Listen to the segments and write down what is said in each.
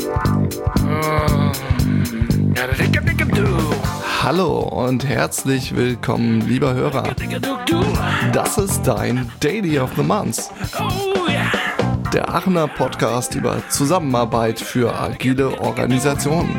Hallo und herzlich willkommen, lieber Hörer. Das ist dein Daily of the Month. Der Aachener Podcast über Zusammenarbeit für agile Organisationen.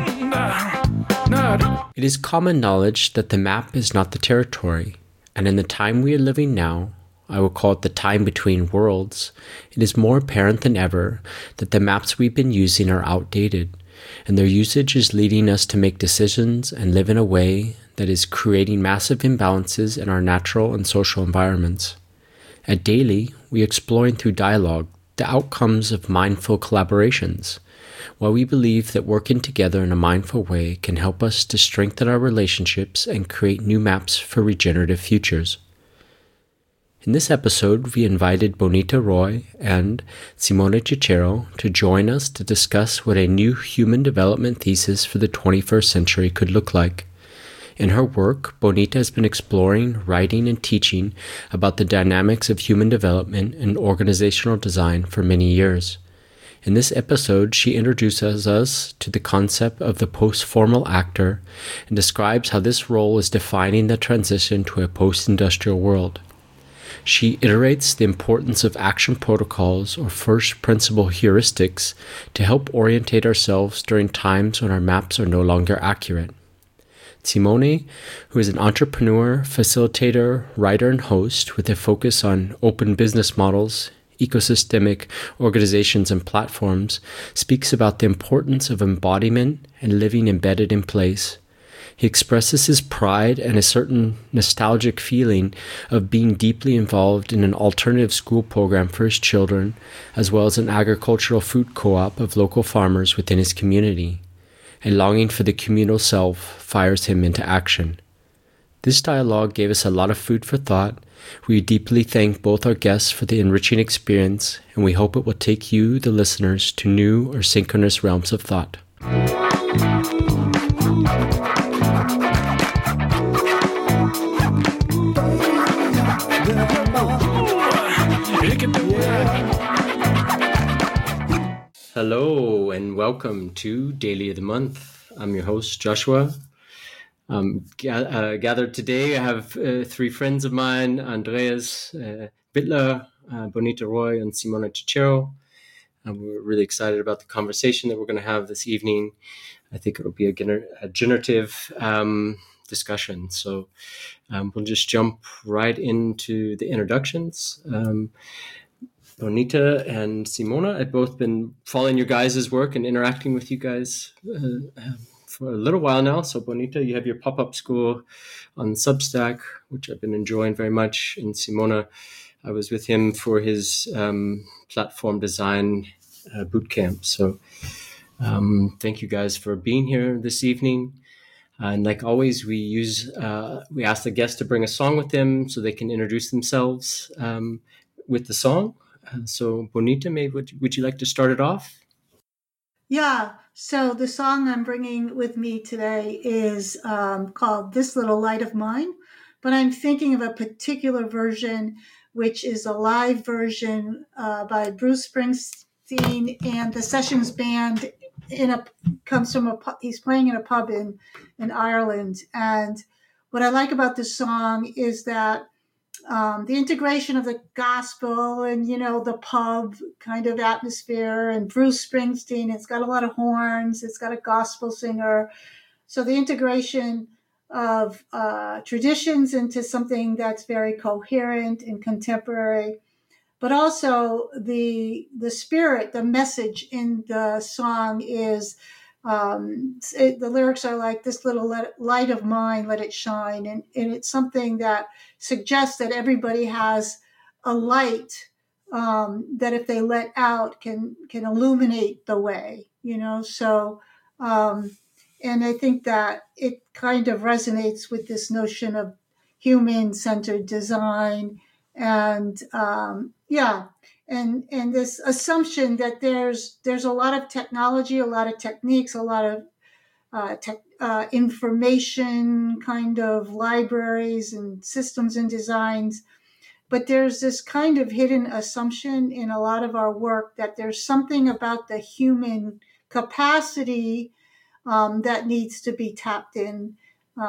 It is common knowledge that the map is not the territory, and in the time we are living now, I will call it the time between worlds, it is more apparent than ever that the maps we've been using are outdated, and their usage is leading us to make decisions and live in a way that is creating massive imbalances in our natural and social environments. At Daily, we are exploring through dialogue the outcomes of mindful collaborations, while we believe that working together in a mindful way can help us to strengthen our relationships and create new maps for regenerative futures. In this episode, we invited Bonita Roy and Simone Cicero to join us to discuss what a new human development thesis for the 21st century could look like. In her work, Bonita has been exploring, writing, and teaching about the dynamics of human development and organizational design for many years. In this episode, she introduces us to the concept of the post-formal actor and describes how this role is defining the transition to a post-industrial world. She iterates the importance of action protocols or first principle heuristics to help orientate ourselves during times when our maps are no longer accurate. Simone, who is an entrepreneur, facilitator, writer, and host with a focus on open business models, ecosystemic organizations, and platforms, speaks about the importance of embodiment and living embedded in place. He expresses his pride and a certain nostalgic feeling of being deeply involved in an alternative school program for his children, as well as an agricultural food co-op of local farmers within his community. A longing for the communal self fires him into action. This dialogue gave us a lot of food for thought. We deeply thank both our guests for the enriching experience, and we hope it will take you, the listeners, to new or synchronous realms of thought. Hello and welcome to Daily of the Month. I'm your host, Joshua. Gathered today, I have three friends of mine, Andreas Bittler, Bonita Roy, and Simone Cicero. We're really excited about the conversation that we're going to have this evening. I think it'll be a generative discussion. So we'll just jump right into the introductions. Bonita and Simona, I've both been following your guys' work and interacting with you guys for a little while now. So Bonita, you have your pop-up school on Substack, which I've been enjoying very much. And Simona, I was with him for his platform design bootcamp. So thank you guys for being here this evening. And like always, we ask the guests to bring a song with them so they can introduce themselves with the song. So Bonita, maybe would you like to start it off? Yeah, so the song I'm bringing with me today is called This Little Light of Mine, but I'm thinking of a particular version, which is a live version by Bruce Springsteen and the Sessions Band. He's playing in a pub in Ireland. And what I like about this song is that the integration of the gospel and, the pub kind of atmosphere, and Bruce Springsteen, it's got a lot of horns, it's got a gospel singer. So the integration of traditions into something that's very coherent and contemporary, but also the spirit, the message in the song is, the lyrics are like, this little light of mine, let it shine. And it's something that suggests that everybody has a light that if they let out can illuminate the way, So, and I think that it kind of resonates with this notion of human-centered design and, and this assumption that there's a lot of technology, a lot of techniques, a lot of information kind of libraries and systems and designs. But there's this kind of hidden assumption in a lot of our work that there's something about the human capacity that needs to be tapped in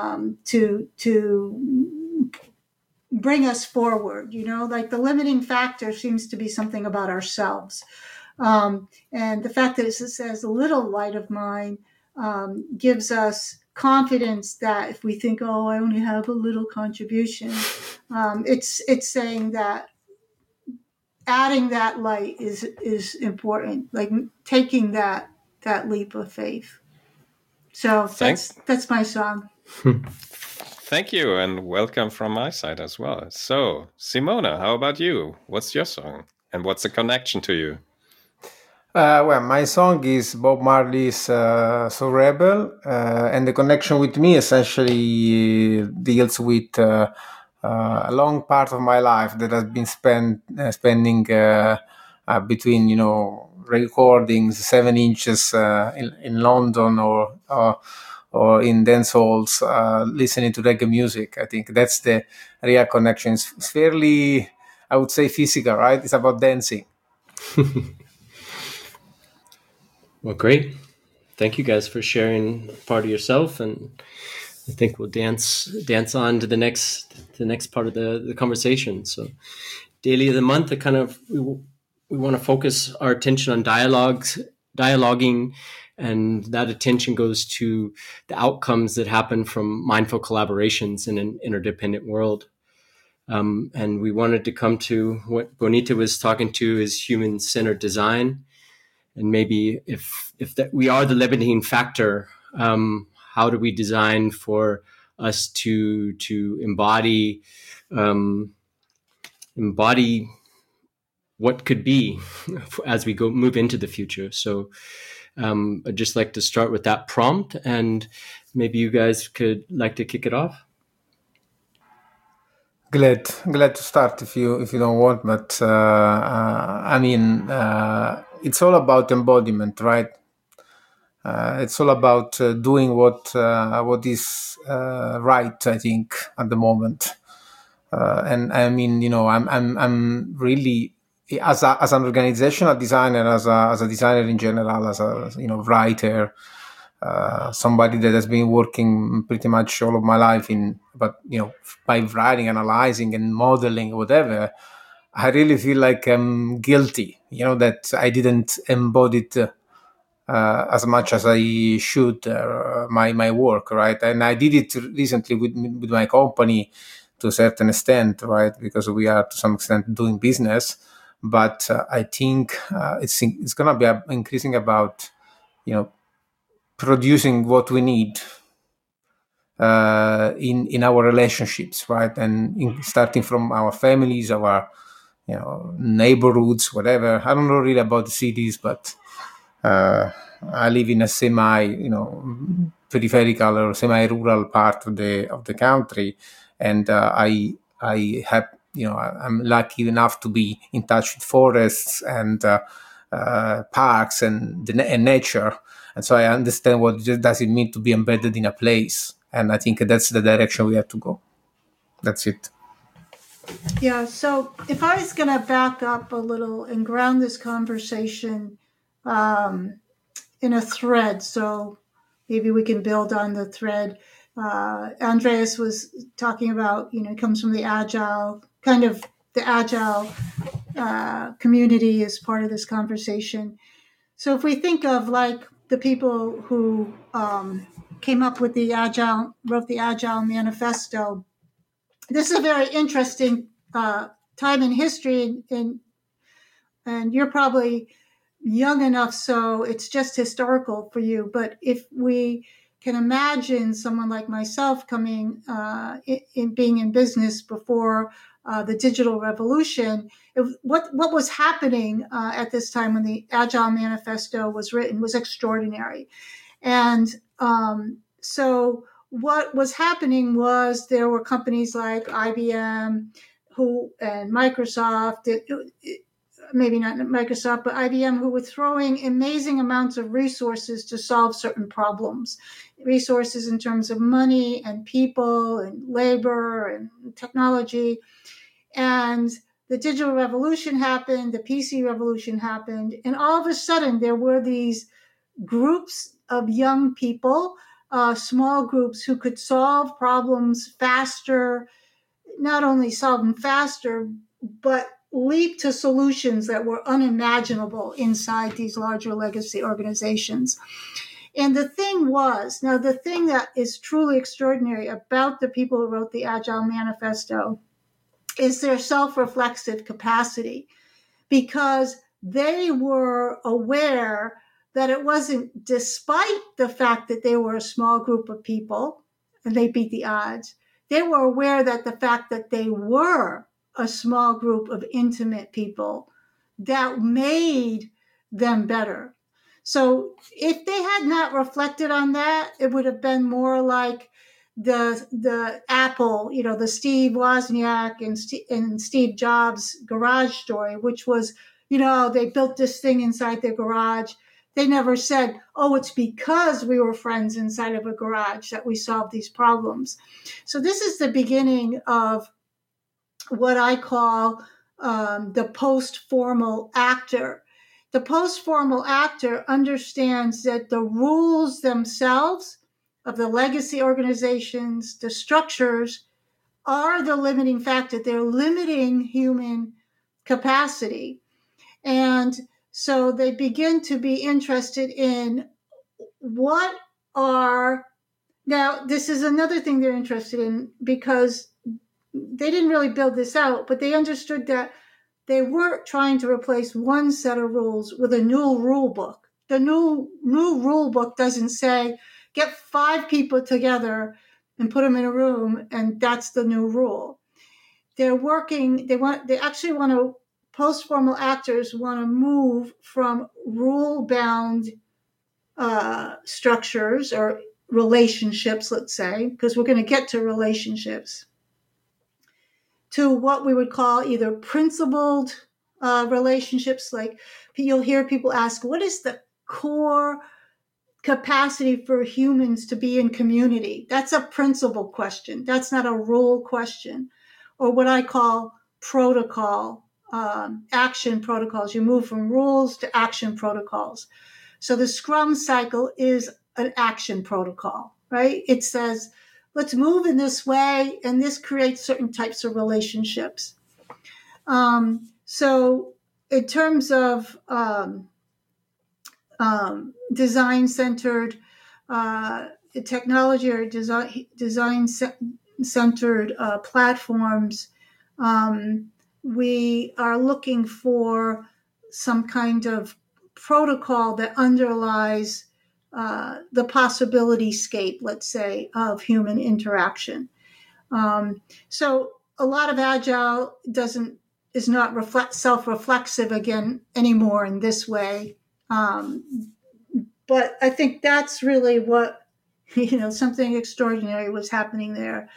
to bring us forward. Like the limiting factor seems to be something about ourselves. And the fact that it says a little light of mine gives us confidence that if we think, oh, I only have a little contribution, it's saying that adding that light is important, like taking that leap of faith. So that's my song. Thank you, and welcome from my side as well. So, Simona, how about you? What's your song, and what's the connection to you? Well, my song is Bob Marley's "So Rebel," and the connection with me essentially deals with a long part of my life that has been spending between recordings 7 inches in London or in dance halls listening to reggae music. I think that's the real connection. It's fairly, I would say, physical, right? It's about dancing. Well, great. Thank you guys for sharing part of yourself, and I think we'll dance on to the next part of the conversation. So, Daily of the Month, we want to focus our attention on dialoguing, and that attention goes to the outcomes that happen from mindful collaborations in an interdependent world. And we wanted to come to what Bonita was talking to is human-centered design. And maybe if that we are the limiting factor, how do we design for us to embody what could be as we move into the future? So I'd just like to start with that prompt, and maybe you guys could like to kick it off. Glad to start if you don't want, but I mean it's all about embodiment, right? It's all about doing what is right, I think, at the moment. And I mean, I'm really as an organizational designer, as a designer in general, as a writer, somebody that has been working pretty much all of my life by writing, analyzing, and modeling, whatever. I really feel like I'm guilty, that I didn't embody it as much as I should, my work, right? And I did it recently with my company to a certain extent, right? Because we are to some extent doing business, but I think it's going to be increasing about, producing what we need in our relationships, right? And starting from our families, our neighborhoods, whatever. I don't know really about the cities, but I live in a peripheral or semi-rural part of the country, and I have I'm lucky enough to be in touch with forests and parks and nature, and so I understand what does it mean to be embedded in a place, and I think that's the direction we have to go. That's it. Yeah, so if I was going to back up a little and ground this conversation in a thread, so maybe we can build on the thread. Andreas was talking about, it comes from the agile community as part of this conversation. So if we think of like the people who came up with wrote the Agile Manifesto, this is a very interesting time in history, and you're probably young enough, so it's just historical for you. But if we can imagine someone like myself coming in being in business before the digital revolution, what was happening at this time when the Agile Manifesto was written was extraordinary. And so what was happening was there were companies like IBM and Microsoft, maybe not Microsoft, but IBM, who were throwing amazing amounts of resources to solve certain problems. Resources in terms of money and people and labor and technology. And the digital revolution happened, the PC revolution happened, and all of a sudden there were these groups of young people, small groups who could solve problems faster, not only solve them faster, but leap to solutions that were unimaginable inside these larger legacy organizations. And the thing that is truly extraordinary about the people who wrote the Agile Manifesto is their self-reflexive capacity, because they were aware that it wasn't despite the fact that they were a small group of people and they beat the odds. They were aware that the fact that they were a small group of intimate people that made them better. So if they had not reflected on that, it would have been more like the Apple, the Steve Wozniak and Steve Jobs garage story, which was, they built this thing inside their garage. They never said, oh, it's because we were friends inside of a garage that we solved these problems. So this is the beginning of what I call the post-formal actor. The post-formal actor understands that the rules themselves of the legacy organizations, the structures, are the limiting factor. They're limiting human capacity. And so they begin to be interested in now this is another thing they're interested in, because they didn't really build this out, but they understood that they weren't trying to replace one set of rules with a new rule book. The new rule book doesn't say, get 5 people together and put them in a room, and that's the new rule. Post-formal actors want to move from rule-bound structures or relationships, let's say, because we're going to get to relationships, to what we would call either principled relationships. Like you'll hear people ask, what is the core capacity for humans to be in community? That's a principle question. That's not a rule question. Or what I call protocol, action protocols. You move from rules to action protocols. So the Scrum cycle is an action protocol, right? It says, let's move in this way, and this creates certain types of relationships. So in terms of design-centered technology or design-centered platforms, we are looking for some kind of protocol that underlies the possibility scape, let's say, of human interaction. So a lot of Agile is not self-reflexive again anymore in this way. But I think that's really what, something extraordinary was happening there.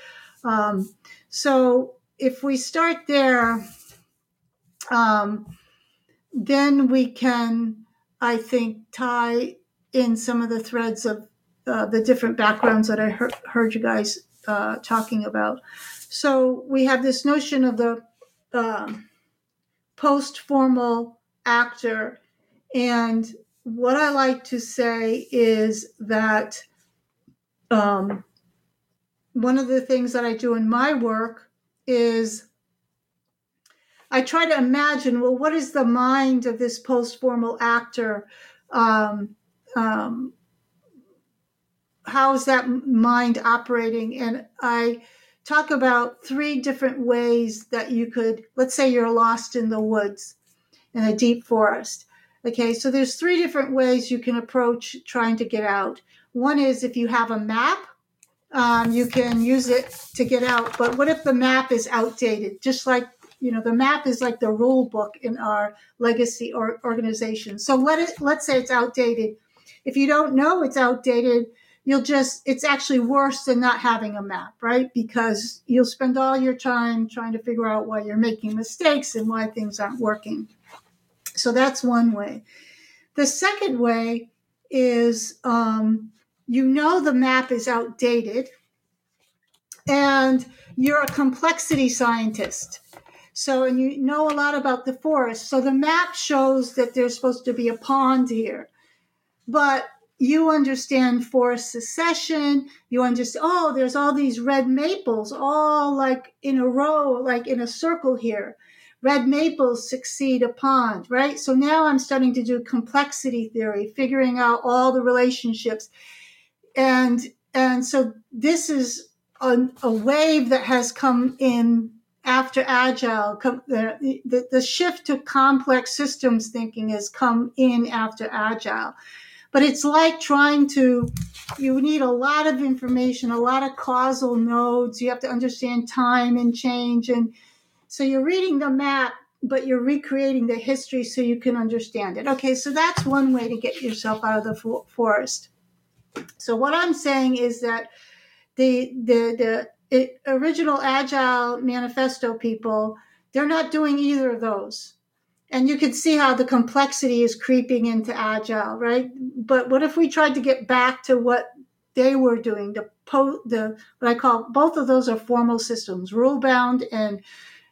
So if we start there, then we can, I think, tie in some of the threads of the different backgrounds that I heard you guys talking about. So we have this notion of the post-formal actor. And what I like to say is that one of the things that I do in my work is I try to imagine, well, what is the mind of this post-formal actor? How is that mind operating? And I talk about 3 different ways that you could, let's say you're lost in the woods in a deep forest. Okay, so there's 3 different ways you can approach trying to get out. One is if you have a map, you can use it to get out. But what if the map is outdated? Just like, the map is like the rule book in our legacy organization. So let's say it's outdated. If you don't know it's outdated, it's actually worse than not having a map, right? Because you'll spend all your time trying to figure out why you're making mistakes and why things aren't working. So that's one way. The second way is, the map is outdated and you're a complexity scientist. So, and you know a lot about the forest. So the map shows that there's supposed to be a pond here. but you understand forest succession. You understand, oh, there's all these red maples all like in a row, like in a circle here. Red maples succeed a pond, right? So now I'm starting to do complexity theory, figuring out all the relationships. And so this is a wave that has come in after Agile. The shift to complex systems thinking has come in after Agile. But it's like you need a lot of information, a lot of causal nodes. You have to understand time and change. And so you're reading the map, but you're recreating the history so you can understand it. Okay, so that's one way to get yourself out of the forest. So what I'm saying is that the original Agile manifesto people, they're not doing either of those. And you can see how the complexity is creeping into Agile, right? But what if we tried to get back to what they were doing? What I call, both of those are formal systems, rule bound, and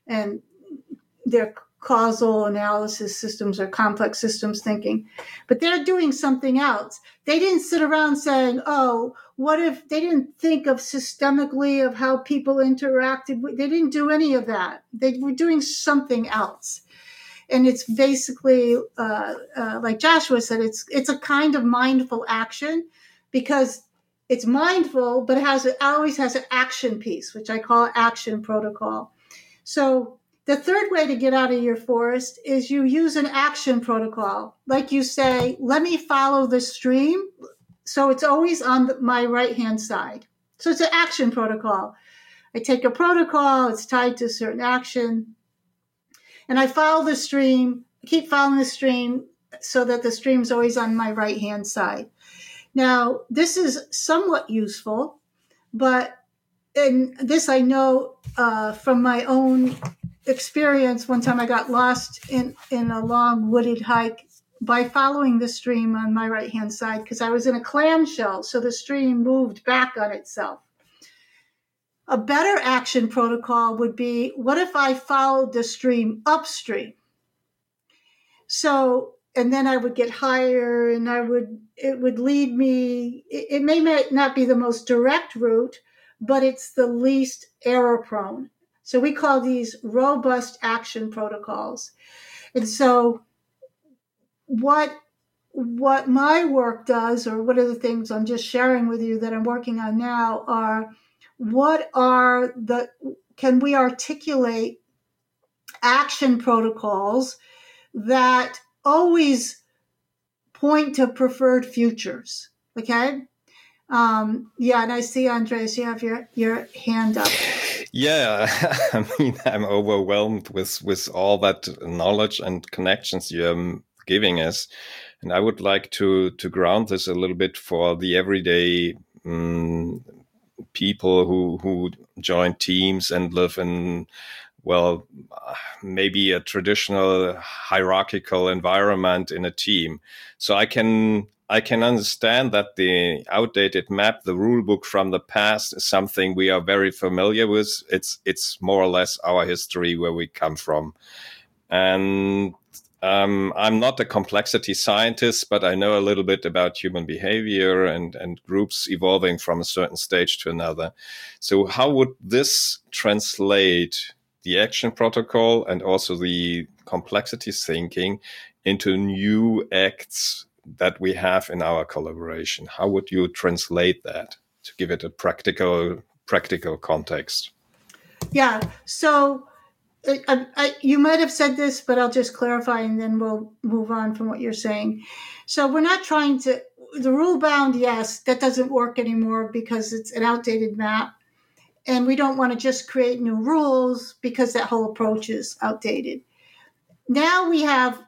their causal analysis systems or complex systems thinking. But they're doing something else. They didn't sit around saying, oh, what if they didn't think of systemically of how people interacted? They didn't do any of that. They were doing something else. And it's basically, like Joshua said, it's a kind of mindful action because it's mindful, but it always has an action piece, which I call action protocol. So the third way to get out of your forest is you use an action protocol. Like you say, let me follow the stream. So it's always on my right-hand side. So it's an action protocol. I take a protocol, it's tied to a certain action. And I follow the stream, keep following the stream so that the stream's always on my right-hand side. Now, this is somewhat useful, and this I know from my own experience. One time I got lost in a long wooded hike by following the stream on my right-hand side because I was in a clamshell, so the stream moved back on itself. A better action protocol would be, what if I followed the stream upstream? So, and then I would get higher and it would lead me, it may not be the most direct route, but it's the least error prone. So we call these robust action protocols. And so what my work does, or what are the things I'm just sharing with you that I'm working on now, are can we articulate action protocols that always point to preferred futures? Okay. Yeah. And I see, Andreas, you have your hand up. Yeah. I mean, I'm overwhelmed with all that knowledge and connections you're giving us. And I would like to ground this a little bit for the everyday people who join teams and live in, well, maybe a traditional hierarchical environment in a team. So I can understand that the outdated map, the rule book from the past, is something we are very familiar with. It's more or less our history, where we come from. And I'm not a complexity scientist, but I know a little bit about human behavior and groups evolving from a certain stage to another. So how would this translate the action protocol and also the complexity thinking into new acts that we have in our collaboration? How would you translate that to give it a practical context? Yeah. So you might have said this, but I'll just clarify and then we'll move on from what you're saying. So we're not trying to, the rule bound, yes, that doesn't work anymore because it's an outdated map. And we don't want to just create new rules because that whole approach is outdated. Now we have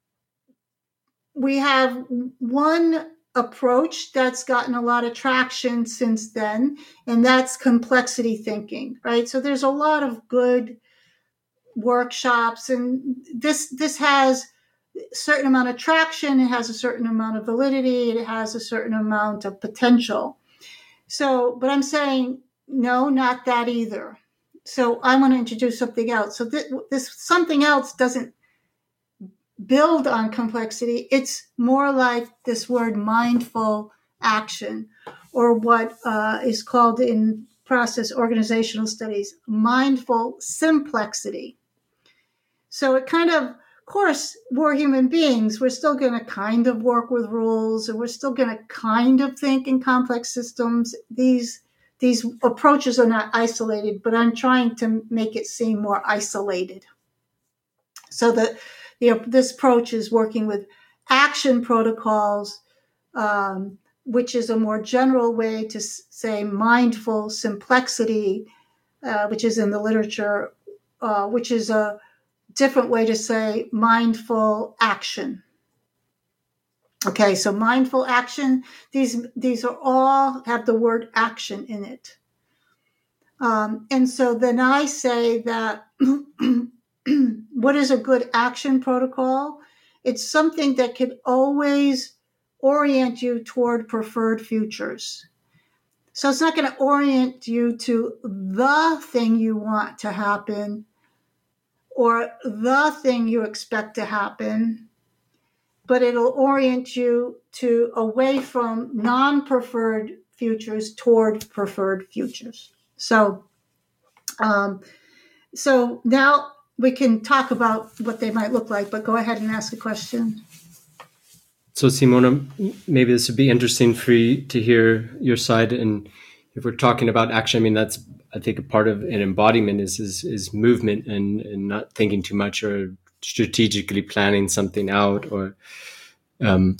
one approach that's gotten a lot of traction since then, and that's complexity thinking, right? So there's a lot of good workshops, and this has a certain amount of traction, it has a certain amount of validity, it has a certain amount of potential. So, but I'm saying, no, not that either. So I want to introduce something else. So this something else doesn't build on complexity. It's more like this word mindful action, or what is called in process organizational studies, mindful simplexity. So it kind of course, we're human beings. We're still going to kind of work with rules, and we're still going to kind of think in complex systems. These approaches are not isolated, but I'm trying to make it seem more isolated. So that this approach is working with action protocols, which is a more general way to say mindful simplexity, which is in the literature, which is a different way to say mindful action. Okay, so mindful action, these are all have the word action in it. And so then I say that what is a good action protocol? It's something that can always orient you toward preferred futures. So it's not going to orient you to the thing you want to happen or the thing you expect to happen, but it'll orient you to away from non-preferred futures toward preferred futures. So now we can talk about what they might look like, but go ahead and ask a question. So Simona, maybe this would be interesting for you to hear your side. And if we're talking about action, I mean, that's, I think, a part of an embodiment is movement and not thinking too much or strategically planning something out. Or I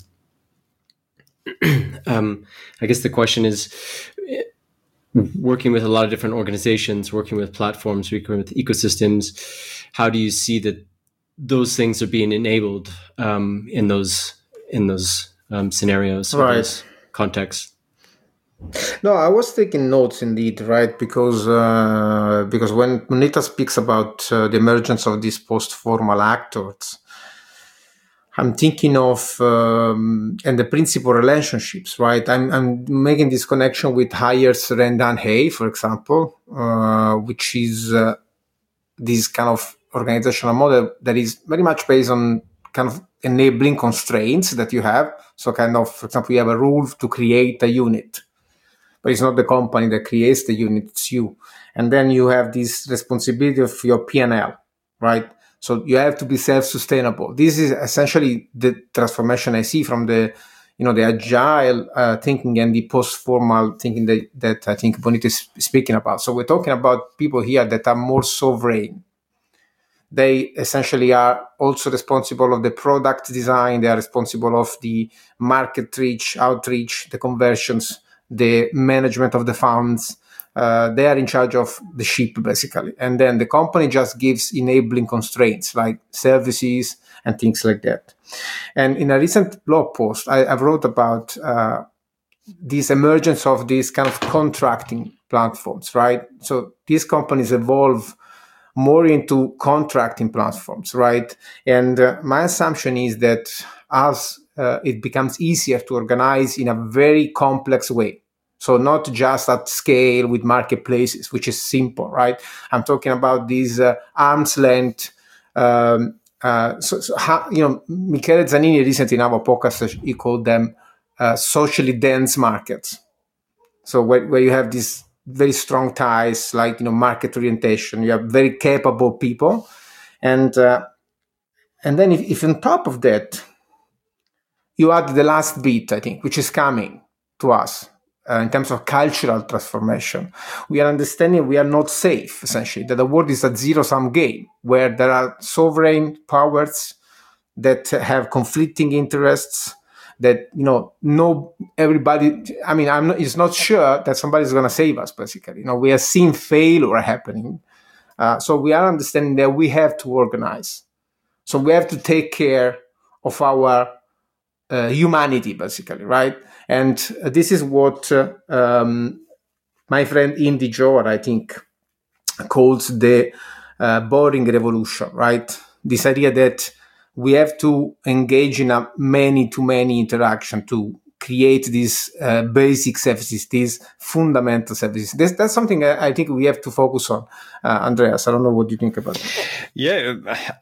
guess the question is, working with a lot of different organizations, working with platforms, working with ecosystems, how do you see that those things are being enabled in those scenarios, right, those contexts? No, I was taking notes indeed, right? Because when Moneta speaks about the emergence of these post-formal actors, I'm thinking of and the principal relationships, right? I'm making this connection with Hayer's Rendan Hay, for example, which is this kind of organizational model that is very much based on kind of enabling constraints that you have. So kind of, for example, you have a rule to create a unit, but it's not the company that creates the unit, it's you. And then you have this responsibility of your P&L, right? So you have to be self-sustainable. This is essentially the transformation I see from the agile thinking and the post-formal thinking that I think Bonita is speaking about. So we're talking about people here that are more sovereign. They essentially are also responsible of the product design. They are responsible of the market reach, outreach, the conversions, the management of the funds. They are in charge of the ship, basically. And then the company just gives enabling constraints like services and things like that. And in a recent blog post, I wrote about this emergence of these kind of contracting platforms, right? So these companies evolve more into contracting platforms, right? And my assumption is that as it becomes easier to organize in a very complex way, so not just at scale with marketplaces, which is simple, right? I'm talking about these arm's length. Michele Zanini recently in our podcast, he called them socially dense markets. So where you have these very strong ties, like market orientation, you have very capable people, and then if on top of that you add the last bit, I think, which is coming to us in terms of cultural transformation, we are understanding we are not safe, essentially, that the world is a zero-sum game where there are sovereign powers that have conflicting interests, that no everybody. I mean, it's not sure that somebody's going to save us. Basically, we are seeing failure happening, so we are understanding that we have to organize. So we have to take care of our humanity, basically, right? And this is what my friend Indy Joar, I think, calls the boring revolution, right? This idea that we have to engage in a many-to-many interaction to create these basic services, these fundamental services. That's something I think we have to focus on. Andreas, I don't know what you think about that. Yeah,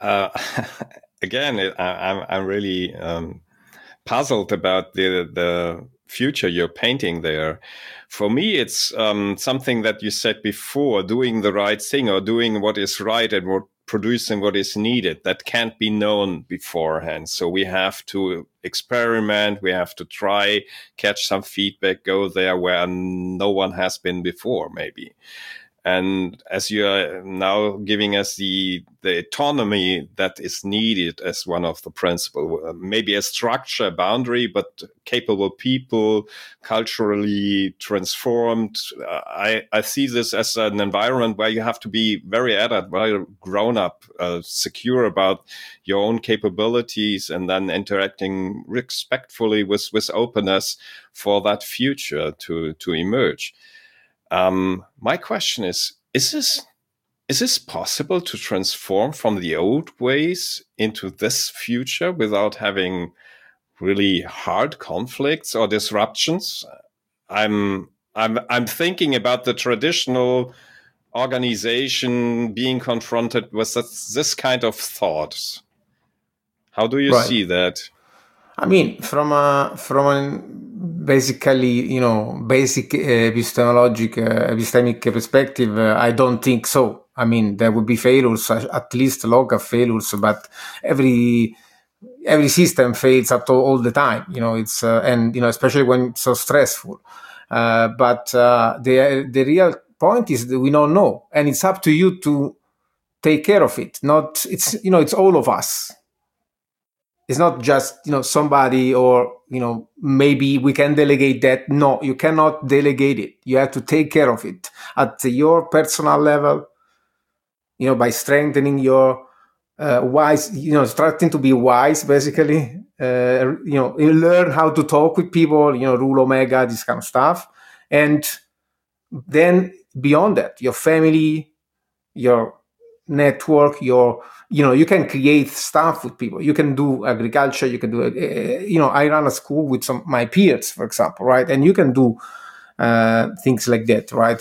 again, I'm really puzzled about the future you're painting there. For me, it's something that you said before, doing the right thing or doing what is right and producing what is needed. That can't be known beforehand. So we have to experiment. We have to try, catch some feedback, go there where no one has been before, maybe. And as you are now giving us the autonomy that is needed as one of the principles, maybe a structure, boundary, but capable people, culturally transformed. I see this as an environment where you have to be very adult, very grown up, secure about your own capabilities, and then interacting respectfully with openness for that future to emerge. My question is this possible to transform from the old ways into this future without having really hard conflicts or disruptions? I'm thinking about the traditional organization being confronted with this kind of thoughts. How do you see that? I mean, from a basically, basic epistemic perspective, I don't think so. I mean, there would be failures, at least local failures, but every system fails all the time. It's and especially when it's so stressful. But the real point is that we don't know, and it's up to you to take care of it. It's all of us. It's not just, somebody or, maybe we can delegate that. No, you cannot delegate it. You have to take care of it at your personal level, by strengthening your wise, starting to be wise, basically. You learn how to talk with people, rule omega, this kind of stuff. And then beyond that, your family, your network, you can create stuff with people. You can do agriculture. You can do, I run a school with my peers, for example, right? And you can do things like that, right?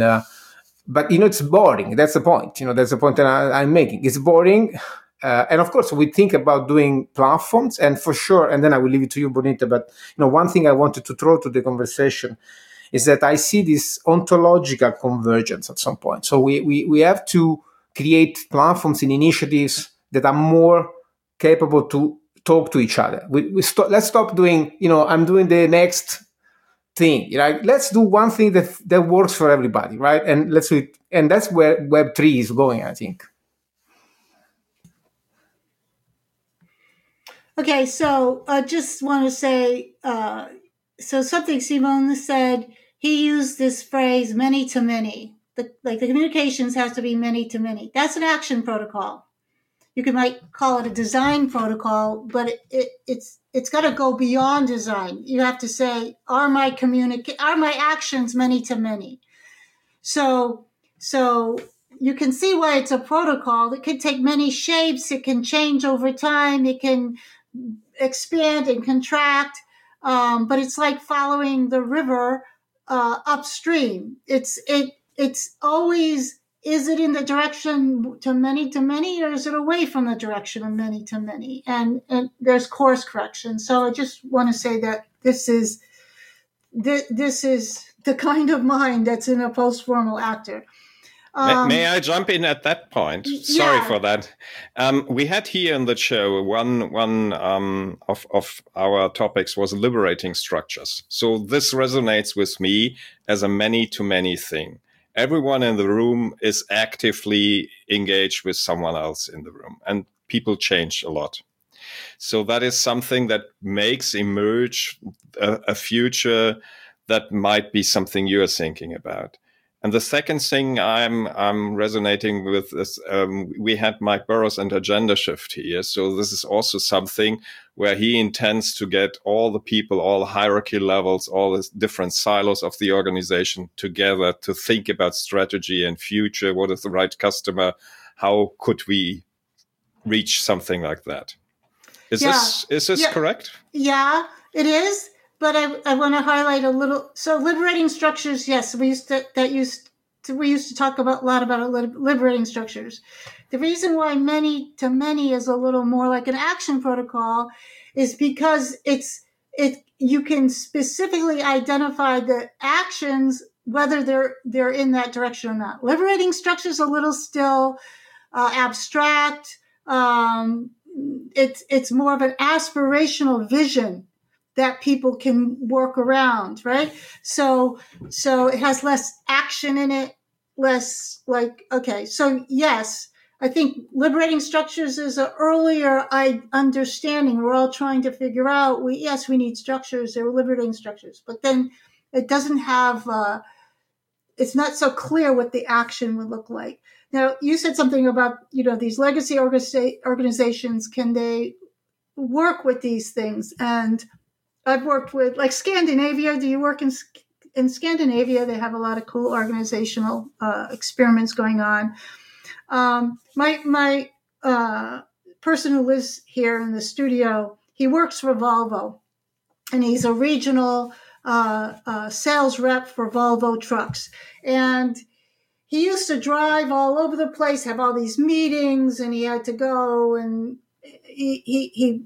But it's boring. That's the point. That's the point that I'm making. It's boring. And of course, we think about doing platforms, and for sure. And then I will leave it to you, Bonita. But one thing I wanted to throw to the conversation is that I see this ontological convergence at some point. So we have to create platforms and initiatives that are more capable to talk to each other. Let's stop doing, I'm doing the next thing. Let's do one thing that works for everybody, right? And let's do it. And that's where Web3 is going, I think. Okay, so I just want to say, so something Simone said, he used this phrase, many to many. The communications has to be many to many. That's an action protocol. You might call it a design protocol, but it's got to go beyond design. You have to say, are my actions many to many? So you can see why it's a protocol. It can take many shapes. It can change over time. It can expand and contract. But it's like following the river upstream. It's always, is it in the direction to many, or is it away from the direction of many to many? And there's course correction. So I just want to say that this is the kind of mind that's in a post-formal actor. May I jump in at that point? Sorry for that. We had here in the show one of our topics was liberating structures. So this resonates with me as a many-to-many thing. Everyone in the room is actively engaged with someone else in the room, and people change a lot. So that is something that makes emerge a future that might be something you're thinking about. And the second thing I'm resonating with is we had Mike Burrows and Agenda Shift here. So this is also something where he intends to get all the people, all hierarchy levels, all the different silos of the organization together to think about strategy and future. What is the right customer? How could we reach something like that? Is this correct? Yeah, it is. but I want to highlight a little. So liberating structures, yes, we used to talk about a lot about liberating structures. The reason why many is a little more like an action protocol is because you can specifically identify the actions, whether they're in that direction or not. Liberating structures a little still abstract. It's more of an aspirational vision that people can work around, right? So it has less action in it, less like, okay. So yes, I think liberating structures is an earlier understanding. We're all trying to figure out, we need structures. They're liberating structures, but then it doesn't have, it's not so clear what the action would look like. Now, you said something about, these legacy organizations, can they work with these things? And I've worked with, like, Scandinavia. Do you work in Scandinavia? They have a lot of cool organizational experiments going on. My person who lives here in the studio, he works for Volvo, and he's a regional sales rep for Volvo trucks. And he used to drive all over the place, have all these meetings, and he had to go, and he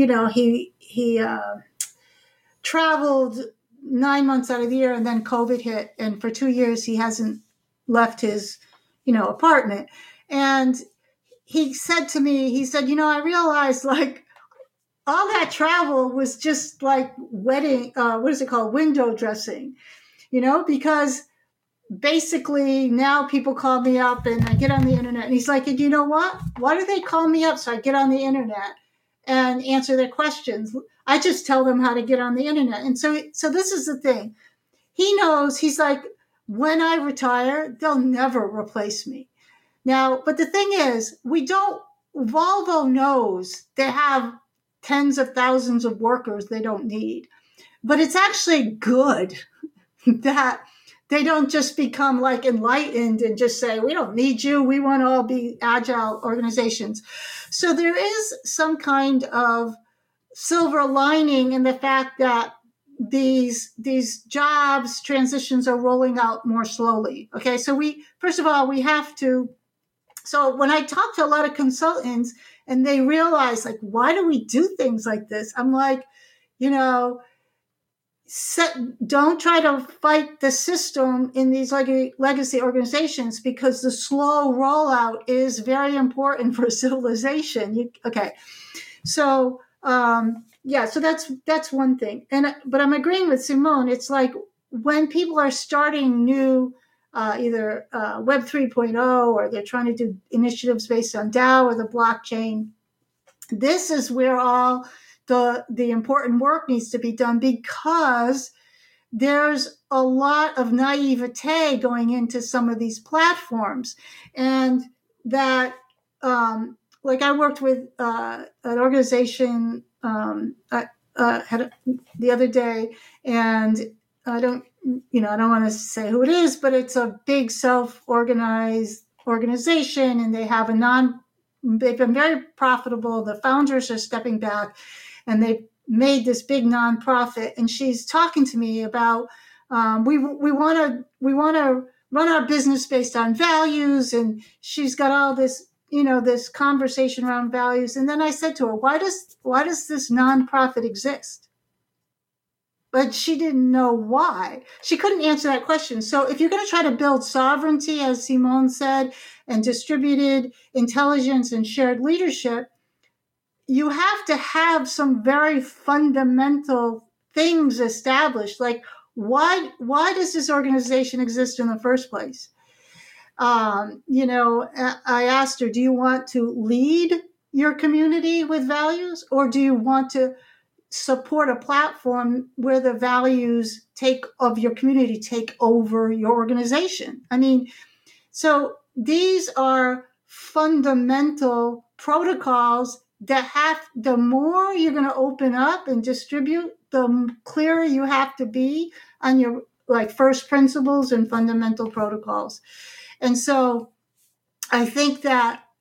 traveled 9 months out of the year, and then COVID hit, and for 2 years he hasn't left his, apartment. And he said to me, I realized, like, all that travel was just like window dressing, because basically now people call me up and I get on the internet. And he's like, and you know what? Why do they call me up? So I get on the internet and answer their questions. I just tell them how to get on the internet. And so this is the thing. He knows, he's like, when I retire, they'll never replace me. Now, but the thing is, Volvo knows they have tens of thousands of workers they don't need. But it's actually good that they don't just become like enlightened and just say, we don't need you. We want to all be agile organizations. So there is some kind of silver lining in the fact that these jobs transitions are rolling out more slowly. Okay. So first of all, we have to, so when I talk to a lot of consultants and they realize, like, why do we do things like this? I'm like, don't try to fight the system in these legacy organizations, because the slow rollout is very important for civilization. So so that's one thing. But I'm agreeing with Simone. It's like when people are starting new, either Web 3.0, or they're trying to do initiatives based on DAO or the blockchain, this is where all the important work needs to be done, because there's a lot of naivete going into some of these platforms. And that, like, I worked with an organization had the other day, and I don't want to say who it is, but it's a big self-organized organization, and they have they've been very profitable. The founders are stepping back, and they've made this big nonprofit. And she's talking to me about, we want to run our business based on values. And she's got all this, this conversation around values. And then I said to her, why does this nonprofit exist? But she didn't know why. She couldn't answer that question. So if you're going to try to build sovereignty, as Simone said, and distributed intelligence and shared leadership, you have to have some very fundamental things established. Like, why does this organization exist in the first place? I asked her, do you want to lead your community with values, or do you want to support a platform where the values of your community take over your organization? I mean, so these are fundamental protocols that the more you're going to open up and distribute, the clearer you have to be on your, like, first principles and fundamental protocols. And so I think that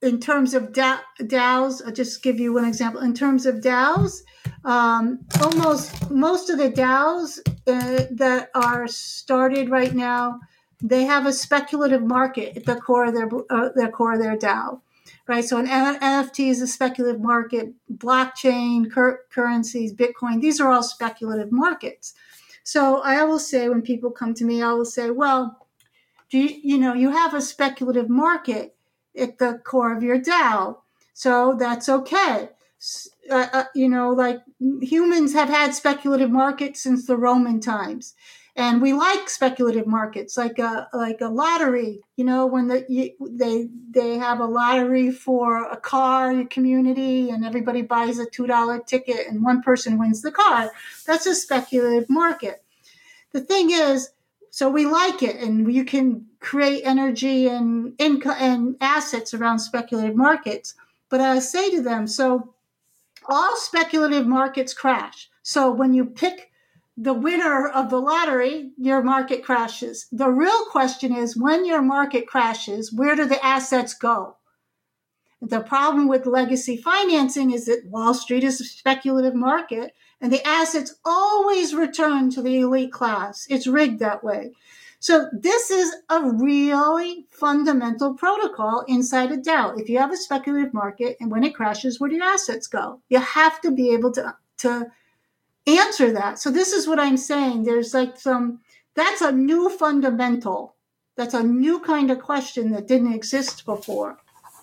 in terms of DAOs, I'll just give you one example. In terms of DAOs, almost most of the DAOs that are started right now, they have a speculative market at the core of their DAO, right? So an NFT is a speculative market. Blockchain, currencies, Bitcoin, these are all speculative markets. So I will say, when people come to me, I will say, well, you have a speculative market at the core of your DAO, so that's okay. Like humans have had speculative markets since the Roman times, and we like speculative markets, like a lottery. When they have a lottery for a car, your community, and everybody buys a $2 ticket, and one person wins the car. That's a speculative market. The thing is, so we like it, and you can create energy and income and assets around speculative markets. But I say to them, so all speculative markets crash. So when you pick the winner of the lottery, your market crashes. The real question is, when your market crashes, where do the assets go? The problem with legacy financing is that Wall Street is a speculative market, and the assets always return to the elite class. It's rigged that way. So this is a really fundamental protocol inside a DAO. If you have a speculative market and when it crashes, where do your assets go? You have to be able to answer that. So this is what I'm saying. There's that's a new fundamental. That's a new kind of question that didn't exist before.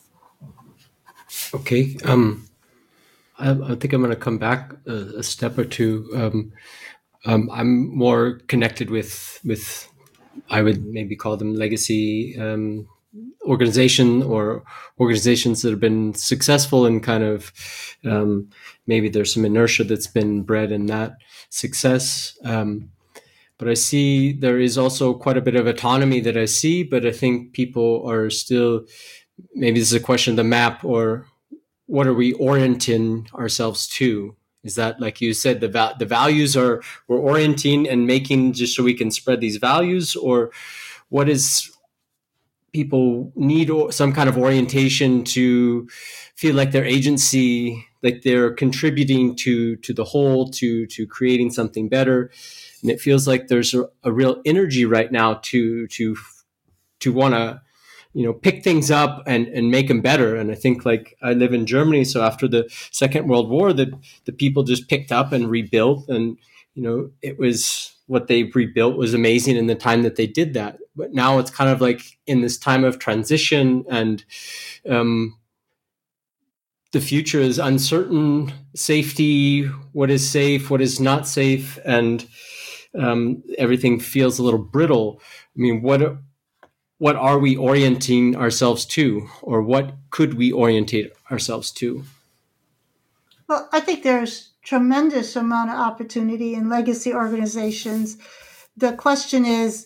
Okay. I think I'm going to come back a step or two. I'm more connected with I would maybe call them legacy organization, or organizations that have been successful, and kind of maybe there's some inertia that's been bred in that success. But I see there is also quite a bit of autonomy that I see, but I think people are still, maybe this is a question of the map, or what are we orienting ourselves to? Is that, like you said, the values we're orienting and making just so we can spread these values, or what is people need some kind of orientation to feel like their agency, like they're contributing to the whole, to creating something better. And it feels like there's a real energy right now to want to, pick things up and make them better. And I think, like, I live in Germany, so after the Second World War, the people just picked up and rebuilt, and it was, what they rebuilt was amazing in the time that they did that. But now it's kind of like in this time of transition, and the future is uncertain. Safety, what is safe, what is not safe, and everything feels a little brittle. I mean, what are we orienting ourselves to, or what could we orientate ourselves to? Well, I think there's tremendous amount of opportunity in legacy organizations. The question is,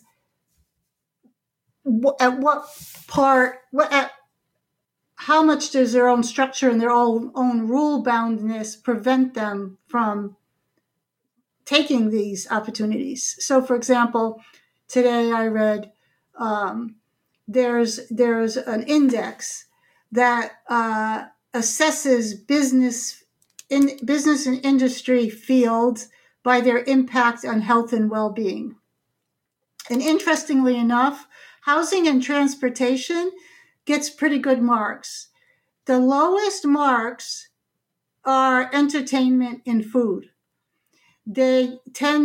how much does their own structure and their own rule boundness prevent them from taking these opportunities? So, for example, today I read there's an index that assesses business and industry fields by their impact on health and well-being. And interestingly enough, housing and transportation gets pretty good marks. The lowest marks are entertainment and food. They're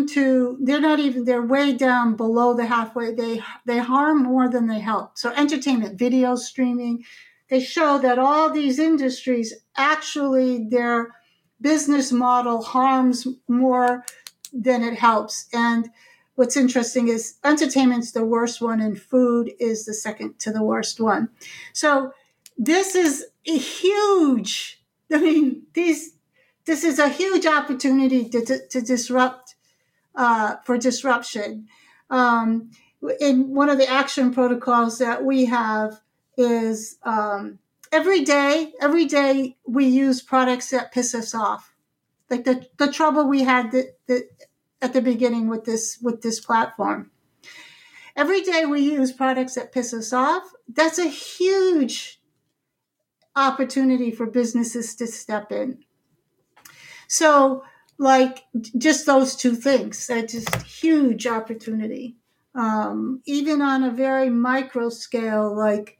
way down below the halfway. They harm more than they help. So entertainment, video streaming, they show that all these industries, actually their business model harms more than it helps. And what's interesting is entertainment's the worst one, and food is the second to the worst one. So this is a huge, this is a huge opportunity to disrupt, for disruption. In one of the action protocols that we have is every day we use products that piss us off. Like the trouble we had at the beginning with this platform. Every day we use products that piss us off. That's a huge opportunity for businesses to step in. So, like, just those two things, are just huge opportunity. Even on a very micro scale, like,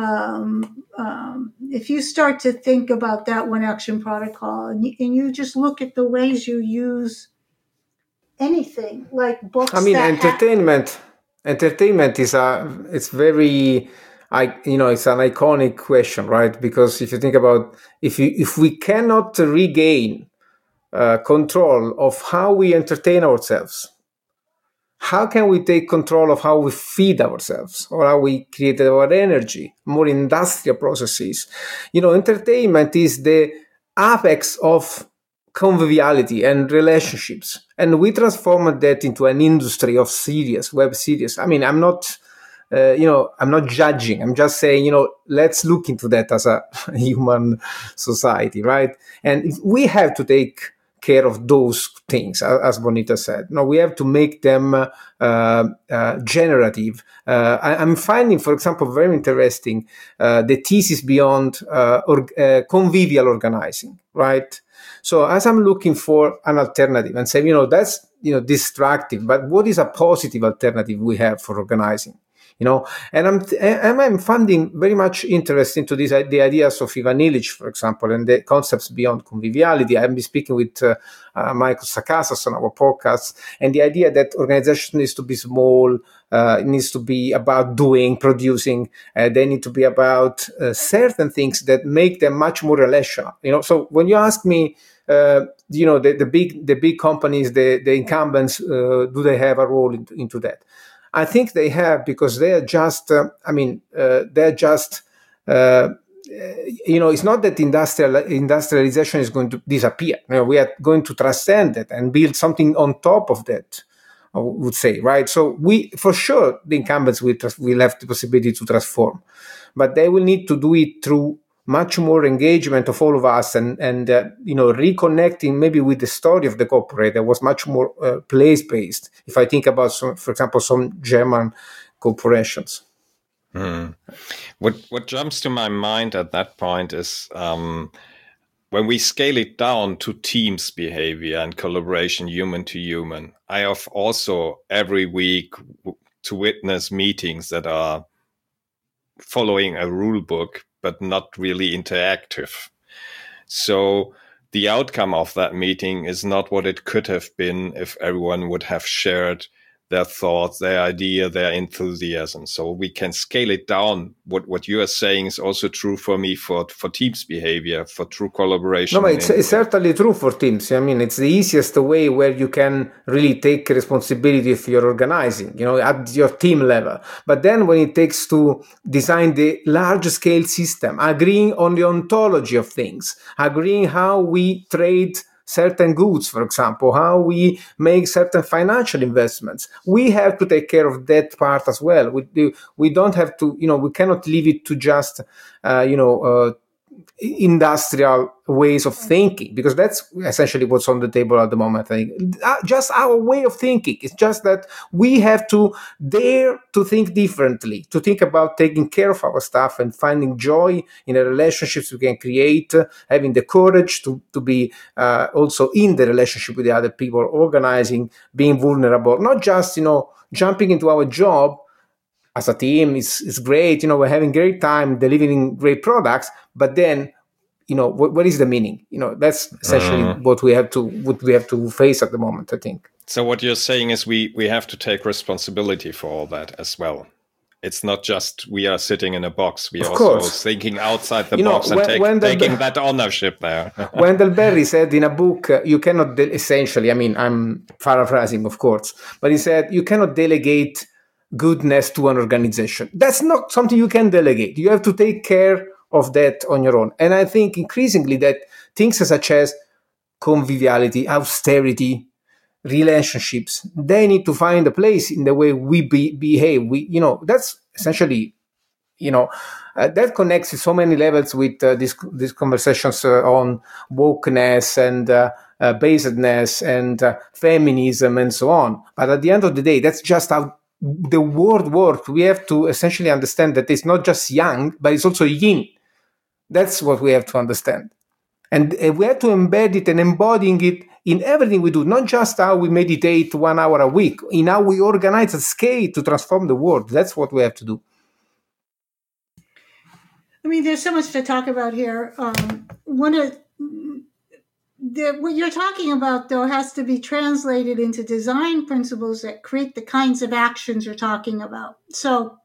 if you start to think about that one action protocol, and you just look at the ways you use anything, like books. I mean, entertainment is it's very, it's an iconic question, right? Because if you think about, if we cannot regain control of how we entertain ourselves, how can we take control of how we feed ourselves or how we create our energy, more industrial processes? Entertainment is the apex of conviviality and relationships. And we transformed that into an industry of web series. I mean, I'm not judging. I'm just saying, let's look into that as a human society, right? And we have to take care of those things, as Bonita said. No, we have to make them generative. I'm finding, for example, very interesting the thesis beyond convivial organizing, right? So as I'm looking for an alternative and saying, that's destructive, but what is a positive alternative we have for organizing? And I'm finding very much interest into the ideas of Ivan Illich, for example, and the concepts beyond conviviality. I've been speaking with Michael Sakasas on our podcast, and the idea that organization needs to be small, it needs to be about doing, producing. They need to be about certain things that make them much more relational. So when you ask me, the big companies, the incumbents, do they have a role into that? I think they have, because they are just, it's not that industrialization is going to disappear. We are going to transcend it and build something on top of that, I would say, right? So for sure, the incumbents will have the possibility to transform, but they will need to do it through much more engagement of all of us and reconnecting maybe with the story of the corporate that was much more place-based. If I think about, for example, some German corporations. What jumps to my mind at that point is when we scale it down to teams behavior and collaboration, human to human. I have also every week to witness meetings that are following a rule book, but not really interactive. So the outcome of that meeting is not what it could have been if everyone would have shared their thoughts, their idea, their enthusiasm. So we can scale it down. What you are saying is also true for me for teams behavior, for true collaboration. No, it's certainly true for teams. I mean, it's the easiest way where you can really take responsibility if you're organizing, at your team level. But then when it takes to design the large scale system, agreeing on the ontology of things, agreeing how we trade certain goods, for example, how we make certain financial investments. We have to take care of that part as well. We don't have to, we cannot leave it to just, industrial ways of thinking, because that's essentially what's on the table at the moment. I think just our way of thinking. It's just that we have to dare to think differently, to think about taking care of our stuff and finding joy in the relationships we can create, having the courage to be also in the relationship with the other people, organizing, being vulnerable, not just, jumping into our job as a team is great. We're having great time delivering great products, but then, what is the meaning? That's essentially what we have to face at the moment, I think. So what you're saying is we have to take responsibility for all that as well. It's not just we are sitting in a box. We are also thinking outside the box and taking that ownership there. Wendell Berry said in a book, you cannot essentially, I'm paraphrasing, of course, but he said you cannot delegate goodness to an organization. That's not something you can delegate. You have to take care of that on your own. And I think increasingly that things such as conviviality, austerity, relationships, they need to find a place in the way we behave. That's essentially, that connects to so many levels with these conversations on wokeness and basedness and feminism and so on. But at the end of the day, that's just how the world works. We have to essentially understand that it's not just yang, but it's also yin. That's what we have to understand. And we have to embed it and embodying it in everything we do, not just how we meditate 1 hour a week, in how we organize a scale to transform the world. That's what we have to do. I mean, there's so much to talk about here. What you're talking about, though, has to be translated into design principles that create the kinds of actions you're talking about. So,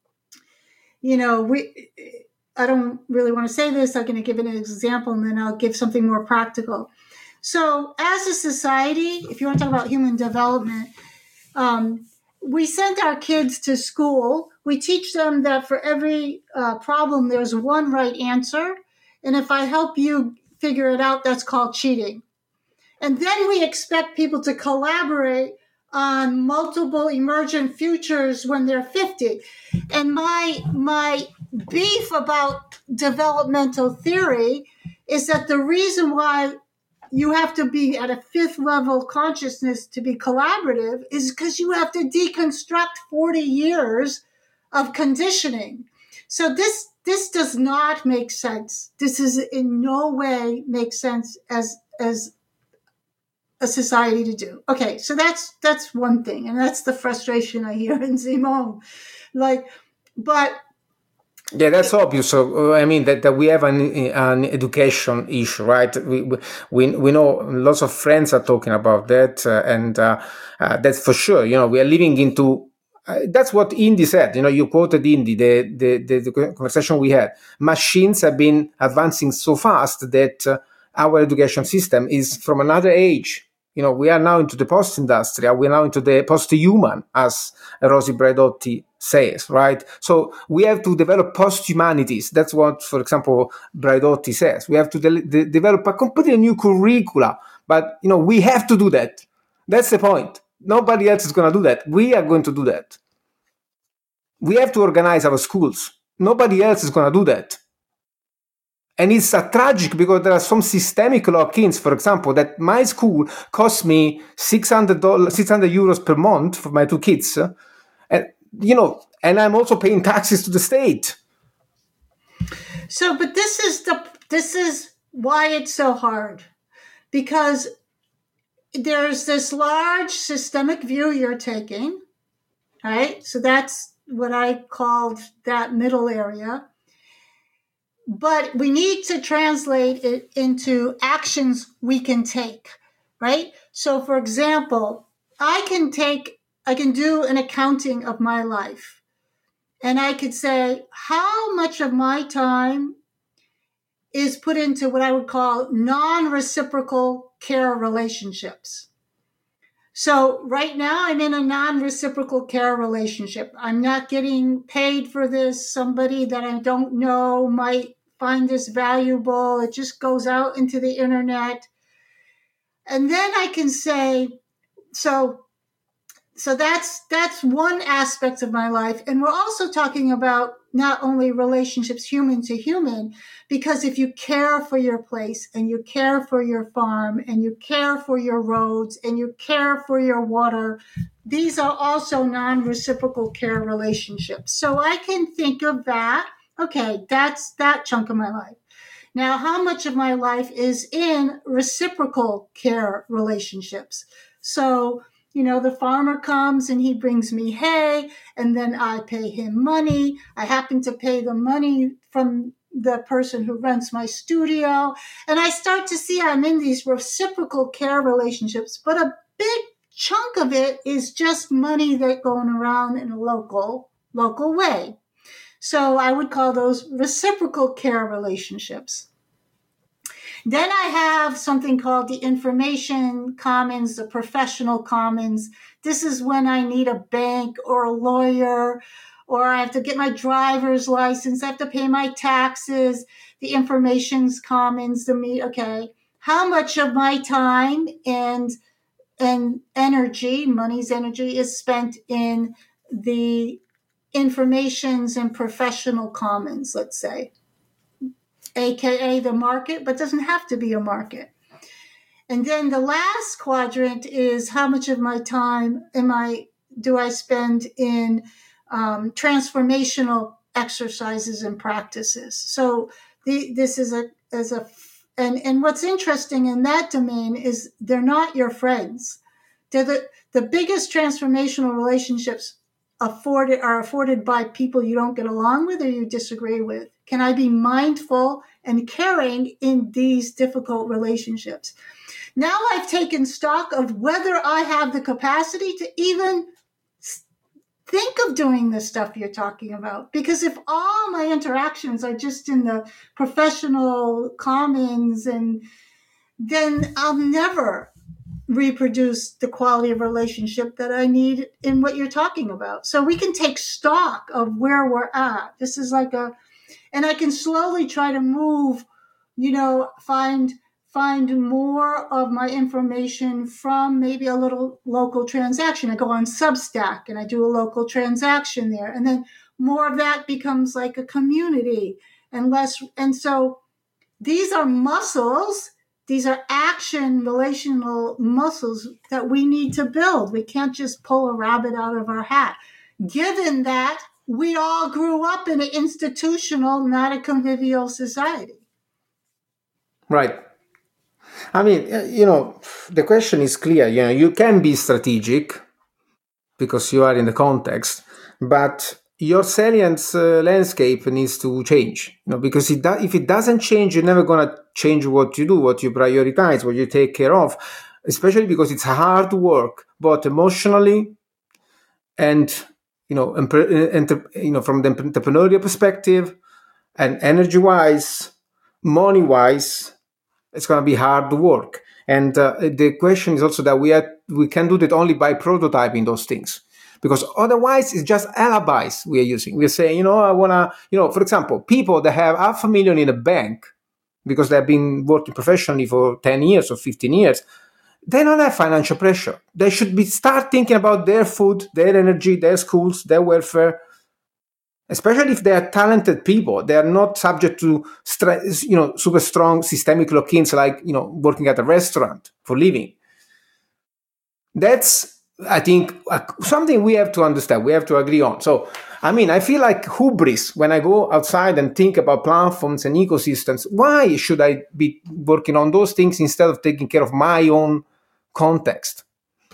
I don't really want to say this. I'm going to give an example, and then I'll give something more practical. So, as a society, if you want to talk about human development, we send our kids to school. We teach them that for every problem, there's one right answer. And if I help you figure it out, that's called cheating. And then we expect people to collaborate on multiple emergent futures when they're 50. And my beef about developmental theory is that the reason why you have to be at a fifth level consciousness to be collaborative is because you have to deconstruct 40 years of conditioning. So this does not make sense. This is in no way makes sense as a society to do. Okay, so that's one thing, and that's the frustration I hear in Simone. Yeah, that's obvious. So, I mean, that we have an education issue, right? We know lots of friends are talking about that, and that's for sure. We are living into. That's what Indy said. You quoted Indy, the conversation we had. Machines have been advancing so fast that our education system is from another age. We are now into the post-industrial, we're now into the post-human, as Rosi Braidotti says, right? So we have to develop post-humanities. That's what, for example, Braidotti says. We have to develop a completely new curricula. But, we have to do that. That's the point. Nobody else is going to do that. We are going to do that. We have to organize our schools. Nobody else is going to do that. And it's tragic because there are some systemic lock-ins. For example, that my school cost me €600 per month for my two kids, and and I'm also paying taxes to the state. So, but this is why it's so hard, because there's this large systemic view you're taking, right? So that's what I called that middle area. But we need to translate it into actions we can take, right? So, for example, I can do an accounting of my life. And I could say, how much of my time is put into what I would call non-reciprocal care relationships? So right now I'm in a non-reciprocal care relationship. I'm not getting paid for this. Somebody that I don't know might find this valuable. It just goes out into the internet. And then I can say, so that's one aspect of my life. And we're also talking about not only relationships human to human, because if you care for your place and you care for your farm and you care for your roads and you care for your water, these are also non-reciprocal care relationships. So I can think of that. Okay, that's that chunk of my life. Now, how much of my life is in reciprocal care relationships? So, the farmer comes and he brings me hay, and then I pay him money. I happen to pay the money from the person who rents my studio. And I start to see I'm in these reciprocal care relationships, but a big chunk of it is just money that's going around in a local way. So I would call those reciprocal care relationships. Then I have something called the information commons, the professional commons. This is when I need a bank or a lawyer, or I have to get my driver's license. I have to pay my taxes. The information's commons, okay. How much of my time and energy, money's energy, is spent in the informations and professional commons, let's say, aka the market, but doesn't have to be a market. And then the last quadrant is how much of my time do I spend in transformational exercises and practices. So this is and what's interesting in that domain is they're not your friends. They're the biggest transformational relationships are afforded by people you don't get along with or you disagree with. Can I be mindful and caring in these difficult relationships? Now I've taken stock of whether I have the capacity to even think of doing the stuff you're talking about. Because if all my interactions are just in the professional commons, and then I'll never reproduce the quality of relationship that I need in what you're talking about. So we can take stock of where we're at. This is like and I can slowly try to move, find more of my information from maybe a little local transaction. I go on Substack and I do a local transaction there. And then more of that becomes like a community and less. And so these are muscles. These are action relational muscles that we need to build. We can't just pull a rabbit out of our hat, given that we all grew up in an institutional, not a convivial society. Right. I mean, the question is clear. You can be strategic because you are in the context, but your salience landscape needs to change. Because if it doesn't change, you're never going to change what you do, what you prioritize, what you take care of, especially because it's hard work, both emotionally and, from the entrepreneurial perspective and energy-wise, money-wise, it's going to be hard work. And the question is also that we can do that only by prototyping those things, because otherwise it's just alibis we are using. We're saying, I want to, for example, people that have $500,000 in a bank because they've been working professionally for 10 years or 15 years, they don't have financial pressure. They should start thinking about their food, their energy, their schools, their welfare. Especially if they are talented people, they are not subject to super strong systemic lock-ins like working at a restaurant for living. That's, I think, something we have to understand. We have to agree on. So, I feel like hubris when I go outside and think about platforms and ecosystems. Why should I be working on those things instead of taking care of my own context?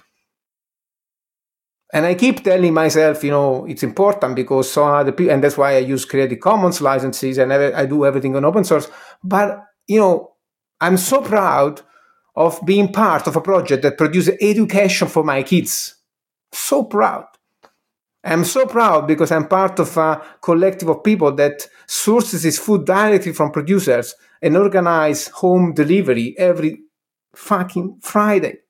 And I keep telling myself, it's important because so other people, and that's why I use Creative Commons licenses and I do everything on open source. But, I'm so proud of being part of a project that produces education for my kids. So proud. I'm so proud because I'm part of a collective of people that sources its food directly from producers and organize home delivery every fucking Friday.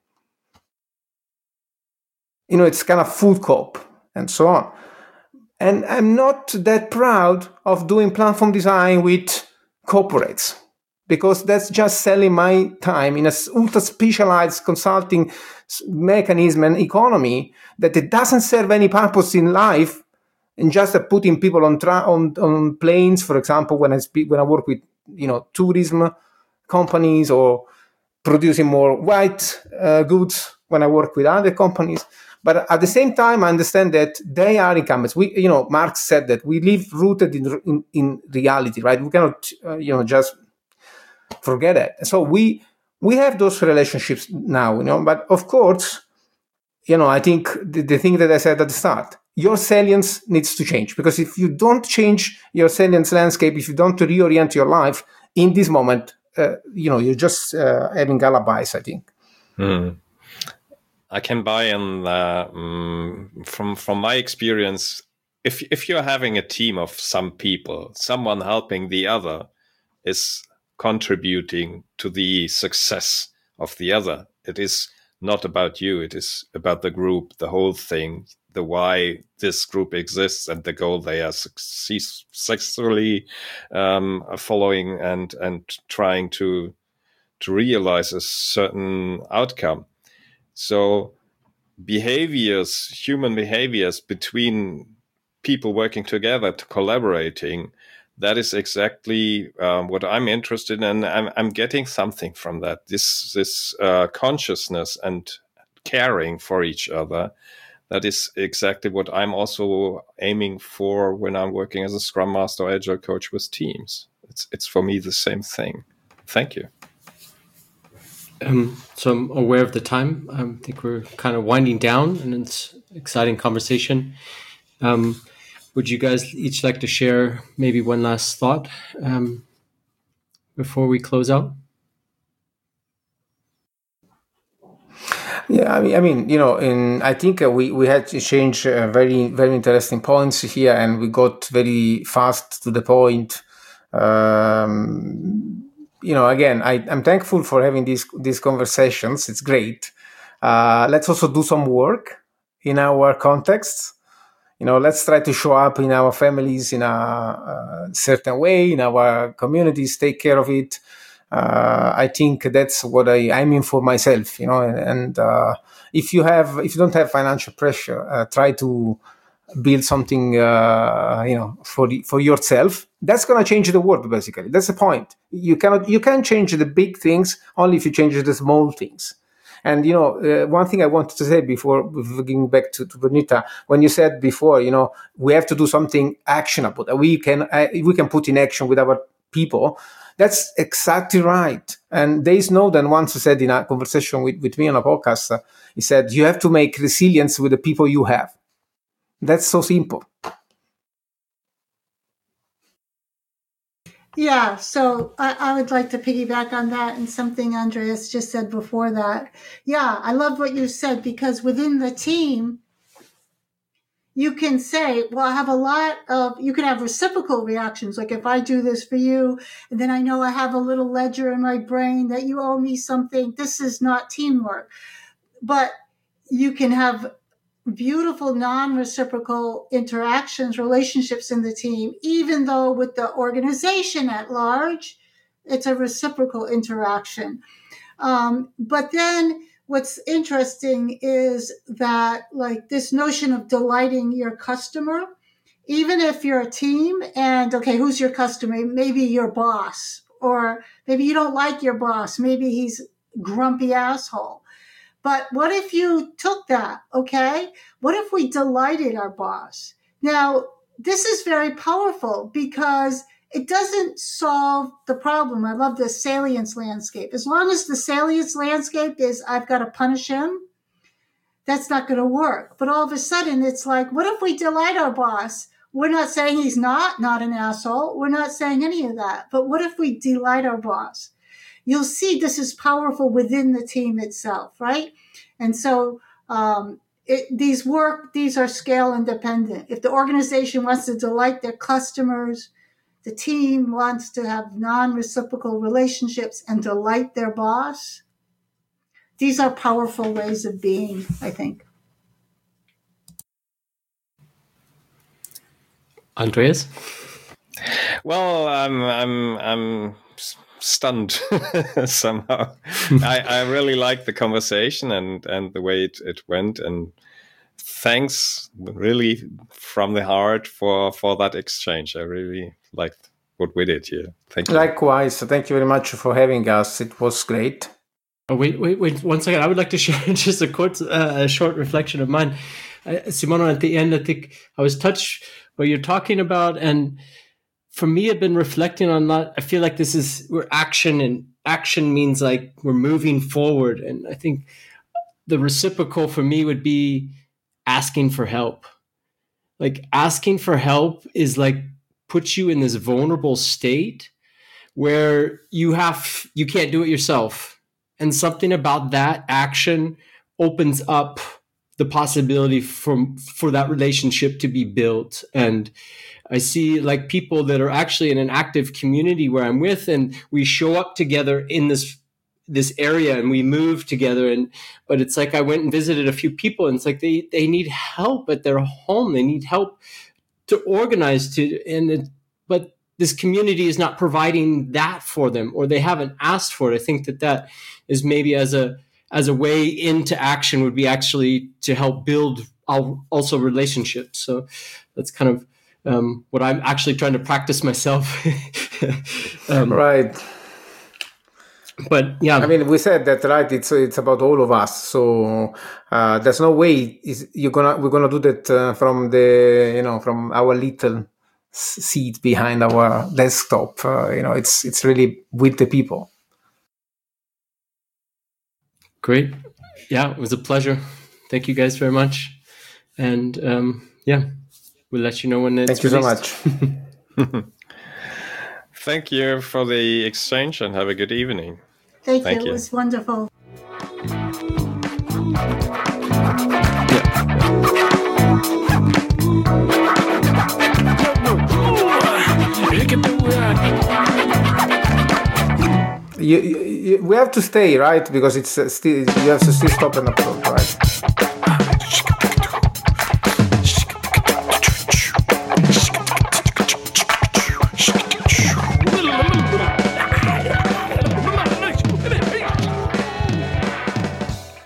It's kind of food co-op and so on. And I'm not that proud of doing platform design with corporates because that's just selling my time in a ultra specialized consulting mechanism and economy that it doesn't serve any purpose in life, and just putting people on planes, for example, when I work with tourism companies, or producing more white goods when I work with other companies. But at the same time, I understand that they are incumbents. Marx said that we live rooted in reality, right? We cannot, just forget it. So we have those relationships now, But of course, I think the thing that I said at the start, your salience needs to change, because if you don't change your salience landscape, if you don't reorient your life in this moment, you're just having alibis, I think. I can buy in from my experience. If you're having a team of some people, someone helping the other is contributing to the success of the other. It is not about you. It is about the group, the whole thing, the why this group exists and the goal they are successfully following and trying to realize a certain outcome. So human behaviors between people working together, collaborating, that is exactly what I'm interested in. I'm getting something from that. This consciousness and caring for each other. That is exactly what I'm also aiming for when I'm working as a Scrum Master or Agile coach with teams. it's for me the same thing. Thank you. So I'm aware of the time. I think we're kind of winding down, and it's an exciting conversation. Would you guys each like to share maybe one last thought before we close out? Yeah, I mean, I think we had to change very, very interesting points here, and we got very fast to the point. Again, I'm thankful for having these conversations. It's great. Let's also do some work in our contexts. Let's try to show up in our families in a certain way, in our communities, take care of it. I think that's what I mean for myself, and if you don't have financial pressure, try to build something, for yourself. That's going to change the world, basically. That's the point. You can change the big things only if you change the small things. And, one thing I wanted to say before getting back to Bernita, when you said before, we have to do something actionable that we can put in action with our people. That's exactly right. And Dave Snowden once said in a conversation with me on a podcast, he said, you have to make resilience with the people you have. That's so simple. Yeah, so I would like to piggyback on that and something Andreas just said before that. Yeah, I love what you said, because within the team, you can say, well, I have you can have reciprocal reactions. Like if I do this for you, and then I know I have a little ledger in my brain that you owe me something, this is not teamwork. But you can have beautiful non-reciprocal interactions, relationships in the team, even though with the organization at large, it's a reciprocal interaction. But then what's interesting is that, like, this notion of delighting your customer, even if you're a team and, okay, who's your customer? Maybe your boss, or maybe you don't like your boss. Maybe he's a grumpy asshole. But what if you took that, okay? What if we delighted our boss? Now, this is very powerful because it doesn't solve the problem. I love the salience landscape. As long as the salience landscape is, I've got to punish him, that's not going to work. But all of a sudden, it's like, what if we delight our boss? We're not saying he's not an asshole. We're not saying any of that. But what if we delight our boss? You'll see this is powerful within the team itself, right? And so these are scale independent. If the organization wants to delight their customers, the team wants to have non-reciprocal relationships and delight their boss, these are powerful ways of being, I think. Andreas? Well, I'm stunned somehow. I really like the conversation and the way it went, and thanks really from the heart for that exchange. I really liked what we did here. Thank you. Likewise. Thank you very much for having us. It was great. Oh, wait 1 second. I would like to share just a short reflection of mine. Simona, at the end, I think I was touched what you're talking about, and for me, I've been reflecting on that. I feel like this is where action means like we're moving forward. And I think the reciprocal for me would be asking for help. Like asking for help is like puts you in this vulnerable state where you can't do it yourself. And something about that action opens up the possibility for that relationship to be built. And I see like people that are actually in an active community where I'm with, and we show up together in this area and we move together. But it's like I went and visited a few people, and it's like they need help at their home. They need help to organize but this community is not providing that for them, or they haven't asked for it. I think that is maybe as a way into action would be actually to help build also relationships. So that's kind of what I'm actually trying to practice myself. Right. But yeah, I mean, we said that, right? It's about all of us. So there's no way we're gonna do that from our little seat behind our desktop. It's really with the people. Great. Yeah, it was a pleasure. Thank you guys very much. And we'll let you know when it's released. Thank you so much. Thank you for the exchange and have a good evening. Thank you. It was wonderful. We have to stay, right? Because it's still, you have to still stop and upload, right?